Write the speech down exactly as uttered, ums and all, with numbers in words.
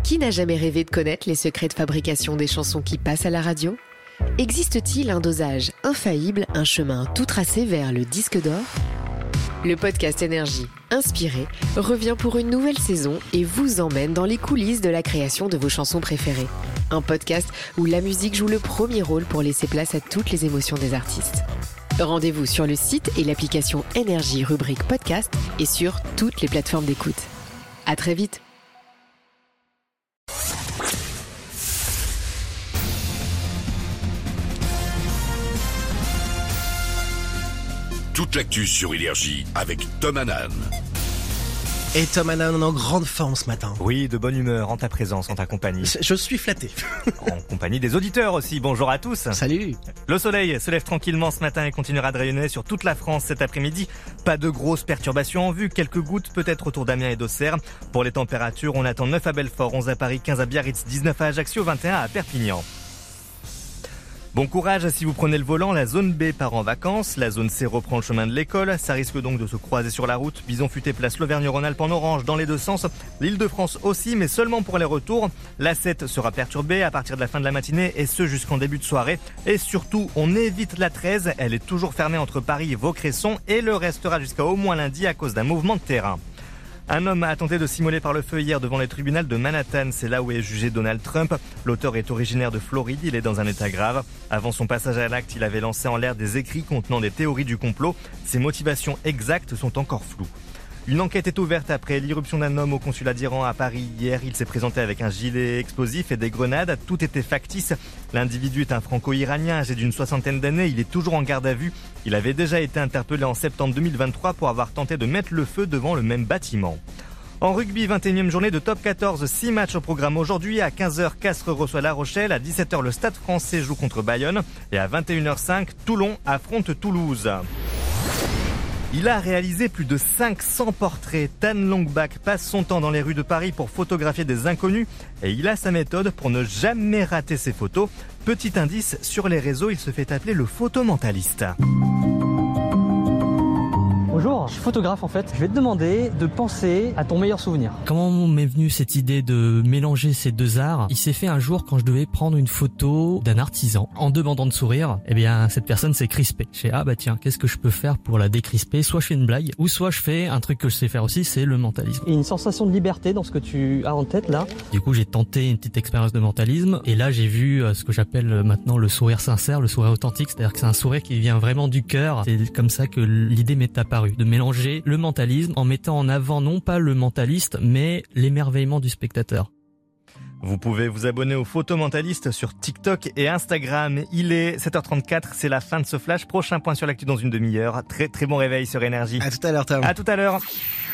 Qui n'a jamais rêvé de connaître les secrets de fabrication des chansons qui passent à la radio ? Existe-t-il un dosage infaillible, un chemin tout tracé vers le disque d'or ? Le podcast Énergie, inspiré, revient pour une nouvelle saison et vous emmène dans les coulisses de la création de vos chansons préférées. Un podcast où la musique joue le premier rôle pour laisser place à toutes les émotions des artistes. Rendez-vous sur le site et l'application Énergie rubrique podcast et sur toutes les plateformes d'écoute. À très vite. Toute l'actu sur Énergie avec Tom Hanan. Et Tom Hanan en grande forme ce matin. Oui, de bonne humeur en ta présence, en ta compagnie. Je suis flatté. En compagnie des auditeurs aussi, bonjour à tous. Salut. Le soleil se lève tranquillement ce matin et continuera de rayonner sur toute la France cet après-midi. Pas de grosses perturbations en vue, quelques gouttes peut-être autour d'Amiens et d'Auxerre. Pour les températures, on attend neuf à Belfort, onze à Paris, quinze à Biarritz, dix-neuf à Ajaccio, vingt et un à Perpignan. Bon courage si vous prenez le volant, la zone B part en vacances, la zone C reprend le chemin de l'école, ça risque donc de se croiser sur la route. Bison futé place l'Auvergne-Rhône-Alpes en orange dans les deux sens, l'Île-de-France aussi mais seulement pour les retours. La sept sera perturbée à partir de la fin de la matinée et ce jusqu'en début de soirée. Et surtout, on évite la treize, elle est toujours fermée entre Paris et Vaucresson et le restera jusqu'à au moins lundi à cause d'un mouvement de terrain. Un homme a tenté de s'immoler par le feu hier devant les tribunaux de Manhattan. C'est là où est jugé Donald Trump. L'auteur est originaire de Floride. Il est dans un état grave. Avant son passage à l'acte, il avait lancé en l'air des écrits contenant des théories du complot. Ses motivations exactes sont encore floues. Une enquête est ouverte après l'irruption d'un homme au consulat d'Iran à Paris hier. Il s'est présenté avec un gilet explosif et des grenades. Tout était factice. L'individu est un franco-iranien âgé d'une soixantaine d'années. Il est toujours en garde à vue. Il avait déjà été interpellé en septembre deux mille vingt-trois pour avoir tenté de mettre le feu devant le même bâtiment. En rugby, vingt et unième journée de top quatorze, six matchs au programme aujourd'hui. À quinze heures, Castres reçoit La Rochelle. À dix-sept heures, le Stade Français joue contre Bayonne. Et à vingt et une heures cinq, Toulon affronte Toulouse. Il a réalisé plus de cinq cents portraits. Tan Longbach passe son temps dans les rues de Paris pour photographier des inconnus et il a sa méthode pour ne jamais rater ses photos. Petit indice, sur les réseaux, il se fait appeler le photomentaliste. Bonjour, je suis photographe en fait. Je vais te demander de penser à ton meilleur souvenir. Comment m'est venue cette idée de mélanger ces deux arts ? Il s'est fait un jour quand je devais prendre une photo d'un artisan. En demandant de sourire, eh bien cette personne s'est crispée. Je fais ah bah tiens, qu'est-ce que je peux faire pour la décrisper ? Soit je fais une blague, ou soit je fais un truc que je sais faire aussi, c'est le mentalisme. Il y a une sensation de liberté dans ce que tu as en tête là. Du coup j'ai tenté une petite expérience de mentalisme et là j'ai vu ce que j'appelle maintenant le sourire sincère, le sourire authentique, c'est-à-dire que c'est un sourire qui vient vraiment du cœur. C'est comme ça que l'idée m'est apparue, de mélanger le mentalisme en mettant en avant non pas le mentaliste mais l'émerveillement du spectateur. Vous pouvez vous abonner au Photomentaliste sur TikTok et Instagram. Il est sept heures trente-quatre, c'est la fin de ce flash. Prochain point sur l'actu dans une demi-heure. Très très bon réveil sur Énergie. À tout à l'heure Tom. À tout à l'heure.